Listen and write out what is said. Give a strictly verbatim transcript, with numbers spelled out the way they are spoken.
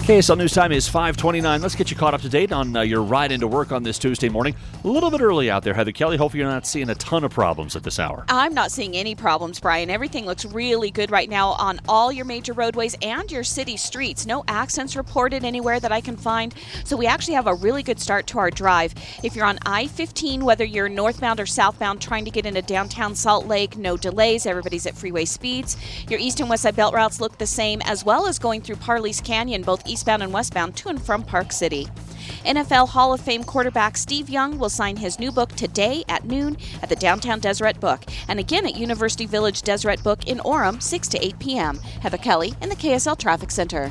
K S L News Time is five twenty-nine. Let's get you caught up to date on uh, your ride into work on this Tuesday morning. A little bit early out there, Heather Kelly. Hopefully you're not seeing a ton of problems at this hour. I'm not seeing any problems, Brian. Everything looks really good right now on all your major roadways and your city streets. No accidents reported anywhere that I can find. So we actually have a really good start to our drive. If you're on I fifteen, whether you're northbound or southbound trying to get into downtown Salt Lake, no delays. Everybody's at freeway speeds. Your east and west side belt routes look the same, as well as going through Parley's Canyon, both eastbound and westbound to and from Park City. N F L Hall of Fame quarterback Steve Young will sign his new book today at noon at the downtown Deseret Book, and again at University Village Deseret Book in Orem, six to eight p.m. Heather Kelly in the K S L Traffic Center.